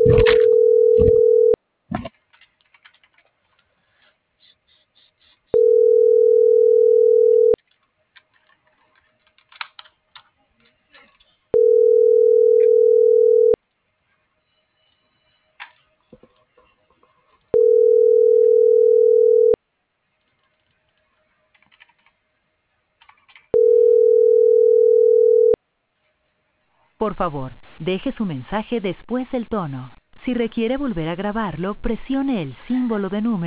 Por favor, deje su mensaje después del tono. Si requiere volver a grabarlo, presione el símbolo de número